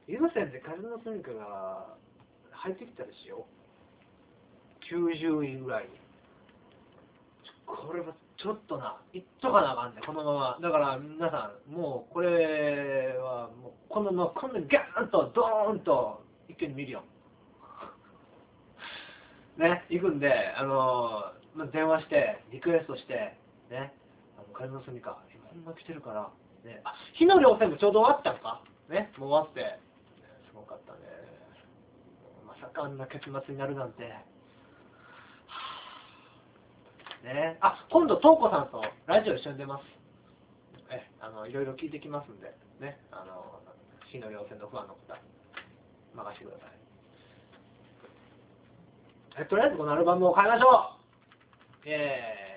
イグセンで風の住みかが入ってきたでしょ。90位ぐらいに。これはちょっとな、いっとかなあかんね、このまま。だから皆さん、もうこれは、もうこのまま、こんなにガーンと、ドーンと、一気に見るよ。ね、行くんで、まあ、電話して、リクエストして、ね、風の住みか、今こんな来てるから、ね、あ、火の稜線もちょうど終わったんかね、もう終わって、ね、すごかったね。まさかあんな結末になるなんて。ね、あ、今度、東子さんとラジオ一緒に出ます。いろいろ聞いてきますんで、ね、火の稜線の不安の方、任せてください。とりあえずこのアルバムを買いましょう。イエーイ。